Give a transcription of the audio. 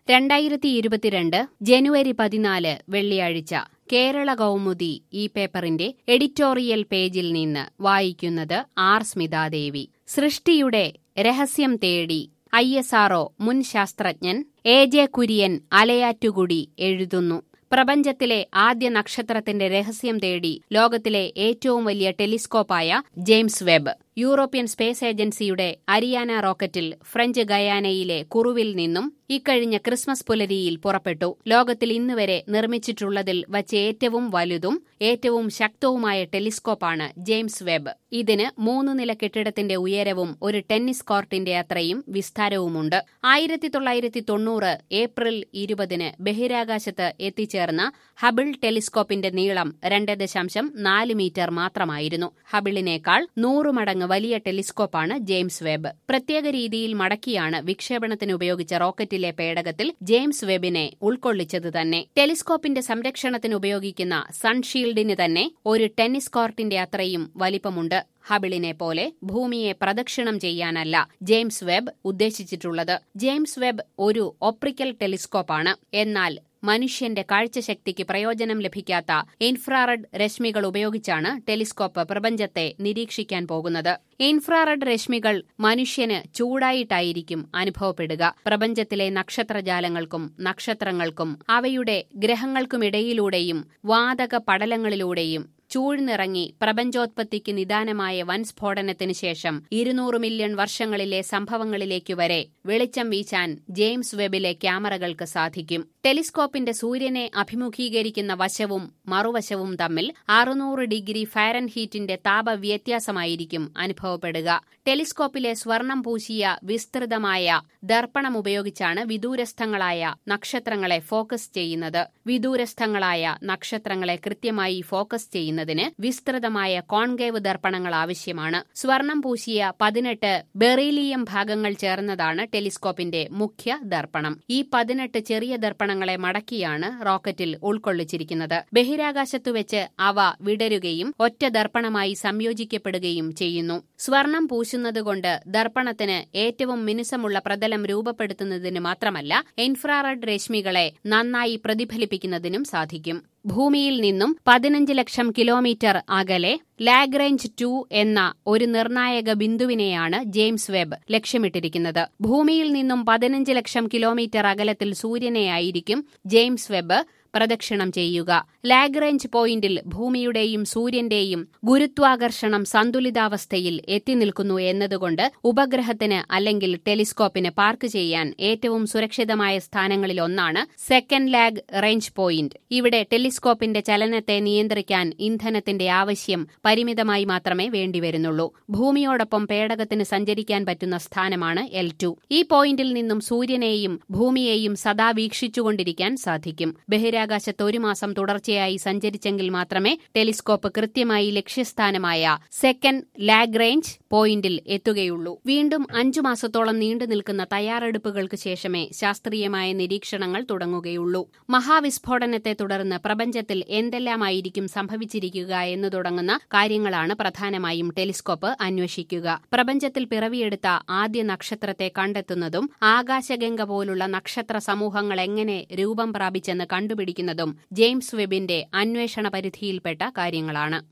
2022 ജനുവരി 14 വെള്ളിയാഴ്ച കേരള കൗമുദി ഈ പേപ്പറിന്റെ എഡിറ്റോറിയൽ പേജിൽ നിന്ന് വായിക്കുന്നത് ആർ സ്മിതാദേവി. സൃഷ്ടിയുടെ രഹസ്യം തേടി ISRO മുൻ ശാസ്ത്രജ്ഞൻ AJ കുര്യൻ അലയാറ്റുകുടി എഴുതുന്നു. പ്രപഞ്ചത്തിലെ ആദ്യ നക്ഷത്രത്തിന്റെ രഹസ്യം തേടി ലോകത്തിലെ ഏറ്റവും വലിയ ടെലിസ്കോപ്പായ ജെയിംസ് വെബ് യൂറോപ്യൻ സ്പേസ് ഏജൻസിയുടെ അരിയാന റോക്കറ്റിൽ ഫ്രഞ്ച് ഗയാനയിലെ കുറുവിൽ നിന്നും ഇക്കഴിഞ്ഞ ക്രിസ്മസ് പുലരിയിൽ പുറപ്പെട്ടു. ലോകത്തിൽ ഇന്നുവരെ നിർമ്മിച്ചിട്ടുള്ളതിൽ വച്ച് ഏറ്റവും വലുതും ഏറ്റവും ശക്തവുമായ ടെലിസ്കോപ്പാണ് ജെയിംസ് വെബ്. ഇതിന് 3 നില കെട്ടിടത്തിന്റെ ഉയരവും ഒരു ടെന്നീസ് കോർട്ടിന്റെ അത്രയും വിസ്താരവുമുണ്ട്. 1990 ഏപ്രിൽ 20 ബഹിരാകാശത്ത് എത്തിച്ചേർന്ന ഹബിൾ ടെലിസ്കോപ്പിന്റെ നീളം 2.4 മീറ്റർ മാത്രമായിരുന്നു. ഹബിളിനേക്കാൾ 100 മടങ്ങ് വലിയ ടെലിസ്കോപ്പാണ് ജെയിംസ് വെബ്. പ്രത്യേക രീതിയിൽ മടക്കിയാണ് വിക്ഷേപണത്തിന് ഉപയോഗിച്ച റോക്കറ്റിലെ പേടകത്തിൽ ജെയിംസ് വെബിനെ ഉൾക്കൊള്ളിച്ചത് തന്നെ. ടെലിസ്കോപ്പിന്റെ സംരക്ഷണത്തിന് ഉപയോഗിക്കുന്ന സൺഷീൽഡിന് തന്നെ ഒരു ടെന്നീസ് കോർട്ടിന്റെ അത്രയും വലിപ്പമുണ്ട്. ഹബിളിനെ പോലെ ഭൂമിയെ പ്രദക്ഷിണം ചെയ്യാനല്ല ജെയിംസ് വെബ് ഉദ്ദേശിച്ചിട്ടുള്ളത്. ജെയിംസ് വെബ് ഒരു ഒപ്റ്റിക്കൽ ടെലിസ്കോപ്പാണ്. എന്നാൽ മനുഷ്യന്റെ കാഴ്ചശക്തിക്ക് പ്രയോജനം ലഭിക്കാത്ത ഇൻഫ്രാറെഡ് രശ്മികൾ ഉപയോഗിച്ചാണ് ടെലിസ്കോപ്പ് പ്രപഞ്ചത്തെ നിരീക്ഷിക്കാൻ പോകുന്നത്. ഇൻഫ്രാറെഡ് രശ്മികൾ മനുഷ്യന് ചൂടായിട്ടായിരിക്കും അനുഭവപ്പെടുക. പ്രപഞ്ചത്തിലെ നക്ഷത്രജാലങ്ങൾക്കും നക്ഷത്രങ്ങൾക്കും അവയുടെ ഗ്രഹങ്ങൾക്കുമിടയിലൂടെയും വാതക പടലങ്ങളിലൂടെയും ചൂഴ്ന്നിറങ്ങി പ്രപഞ്ചോത്പത്തിക്ക് നിദാനമായ വൻ സ്ഫോടനത്തിന് ശേഷം 200 മില്യൺ വർഷങ്ങളിലെ സംഭവങ്ങളിലേക്കു വരെ വെളിച്ചം വീശാൻ ജെയിംസ് വെബിലെ ക്യാമറകൾക്ക് സാധിക്കും. ടെലിസ്കോപ്പിന്റെ സൂര്യനെ അഭിമുഖീകരിക്കുന്ന വശവും മറുവശവും തമ്മിൽ 600 ഡിഗ്രി ഫാരൻഹീറ്റിന്റെ താപവ്യത്യാസമായിരിക്കും അനുഭവപ്പെടുക. ടെലിസ്കോപ്പിലെ സ്വർണം പൂശിയ വിസ്തൃതമായ ദർപ്പണം ഉപയോഗിച്ചാണ് വിദൂരസ്ഥങ്ങളായ നക്ഷത്രങ്ങളെ ഫോക്കസ് ചെയ്യുന്നത്. വിദൂരസ്ഥങ്ങളായ നക്ഷത്രങ്ങളെ കൃത്യമായി ഫോക്കസ് ചെയ്യുന്നതിന് വിസ്തൃതമായ കോൺകേവ് ദർപ്പണങ്ങൾ ആവശ്യമാണ്. സ്വർണം പൂശിയ 18 ബെറീലിയം ഭാഗങ്ങൾ ചേർന്നതാണ് ടെലിസ്കോപ്പിന്റെ മുഖ്യ ദർപ്പണം. ഈ 18 ചെറിയ ദർപ്പണങ്ങളെ മടക്കിയാണ് റോക്കറ്റിൽ ഉൾക്കൊള്ളിച്ചിരിക്കുന്നത്. ബഹിരാകാശത്തുവെച്ച് അവ വിടരുകയും ഒറ്റ ദർപ്പണമായി സംയോജിക്കപ്പെടുകയും ചെയ്യുന്നു. സ്വർണം പൂശുന്നതുകൊണ്ട് ദർപ്പണത്തിന് ഏറ്റവും മിനുസമുള്ള പ്രതലം രൂപപ്പെടുത്തുന്നതിന് മാത്രമല്ല ഇൻഫ്രാറെഡ് രശ്മികളെ നന്നായി പ്രതിഫലിപ്പിക്കുന്നതിനും സാധിക്കും. ഭൂമിയിൽ നിന്നും 15 ലക്ഷം കിലോമീറ്റർ അകലെ ലാഗ്രാഞ്ച് 2 എന്ന ഒരു നിർണായക ബിന്ദുവിനെയാണ് ജെയിംസ് വെബ് ലക്ഷ്യമിട്ടിരിക്കുന്നത്. ഭൂമിയിൽ നിന്നും 15 ലക്ഷം കിലോമീറ്റർ അകലത്തിൽ സൂര്യനെയായിരിക്കും ജെയിംസ് വെബ് പ്രദക്ഷിണം ചെയ്യുക. ലാഗ്രാഞ്ച് പോയിന്റിൽ ഭൂമിയുടെയും സൂര്യന്റെയും ഗുരുത്വാകർഷണം സന്തുലിതാവസ്ഥയിൽ എത്തിനിൽക്കുന്നു എന്നതുകൊണ്ട് ഉപഗ്രഹത്തിന് അല്ലെങ്കിൽ ടെലിസ്കോപ്പിന് പാർക്ക് ചെയ്യാൻ ഏറ്റവും സുരക്ഷിതമായ സ്ഥാനങ്ങളിലൊന്നാണ് സെക്കൻഡ് ലാഗ് റേഞ്ച് പോയിന്റ്. ഇവിടെ ടെലിസ്കോപ്പിന്റെ ചലനത്തെ നിയന്ത്രിക്കാൻ ഇന്ധനത്തിന്റെ ആവശ്യം പരിമിതമായി മാത്രമേ വേണ്ടിവരുന്നുള്ളൂ. ഭൂമിയോടൊപ്പം പേടകത്തിന് സഞ്ചരിക്കാൻ പറ്റുന്ന സ്ഥാനമാണ് L2. ഈ പോയിന്റിൽ നിന്നും സൂര്യനെയും ഭൂമിയെയും സദാ വീക്ഷിച്ചുകൊണ്ടിരിക്കാൻ സാധിക്കും. ബഹിരാകാശത്ത് 1 മാസം തുടർച്ചയായി സഞ്ചരിച്ചെങ്കിൽ മാത്രമേ ടെലിസ്കോപ്പ് കൃത്യമായി ലക്ഷ്യസ്ഥാനമായ സെക്കൻഡ് ലാഗ്രാഞ്ച് പോയിന്റിൽ എത്തുകയുള്ളൂ. വീണ്ടും 5 മാസത്തോളം നീണ്ടു നിൽക്കുന്ന തയ്യാറെടുപ്പുകൾക്ക് ശേഷമേ ശാസ്ത്രീയമായ നിരീക്ഷണങ്ങൾ തുടങ്ങുകയുള്ളൂ. മഹാവിസ്ഫോടനത്തെ തുടർന്ന് പ്രപഞ്ചത്തിൽ എന്തെല്ലാമായിരിക്കും സംഭവിച്ചിരിക്കുക എന്ന് തുടങ്ങുന്ന കാര്യങ്ങളാണ് പ്രധാനമായും ടെലിസ്കോപ്പ് അന്വേഷിക്കുക. പ്രപഞ്ചത്തിൽ പിറവിയെടുത്ത ആദ്യ നക്ഷത്രത്തെ കണ്ടെത്തുന്നതും ആകാശഗംഗ പോലുള്ള നക്ഷത്ര സമൂഹങ്ങൾ എങ്ങനെ രൂപം പ്രാപിച്ചെന്ന് കണ്ടുപിടിക്കുന്നതും ജെയിംസ് വെബിന്റെ അന്വേഷണ പരിധിയിൽപ്പെട്ട കാര്യങ്ങളാണ്.